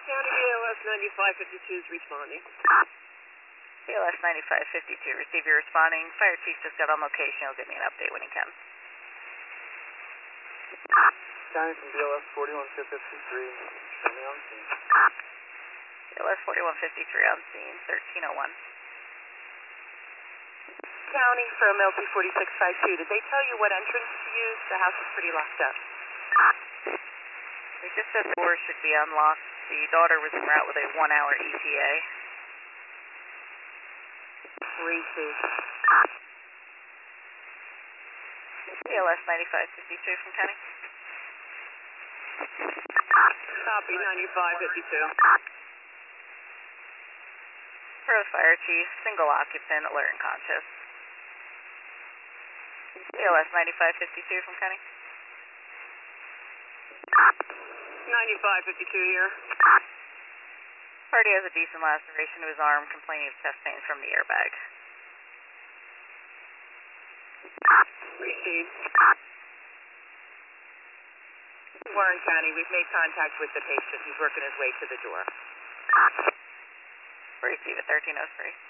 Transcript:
County BLS 9552 is responding. BLS 9552, receive your responding. Fire chief just got on location. He'll give me an update when he can. County from BLS 41553, show me on scene. BLS 4153 on scene, 1301. County from LT 4652, did they tell you what entrance to use? The house is pretty locked up. They just said doors should be unlocked. The daughter was en route with a 1-hour ETA. Receive. BLS 9552 from County. Copy, 9552. For the fire chief, single occupant, alert and conscious. BLS 9552 from County. 9552 here. Party has a decent laceration to his arm, complaining of chest pain from the airbag. Receive. Warren County, we've made contact with the patient. He's working his way to the door. Receive at 1303.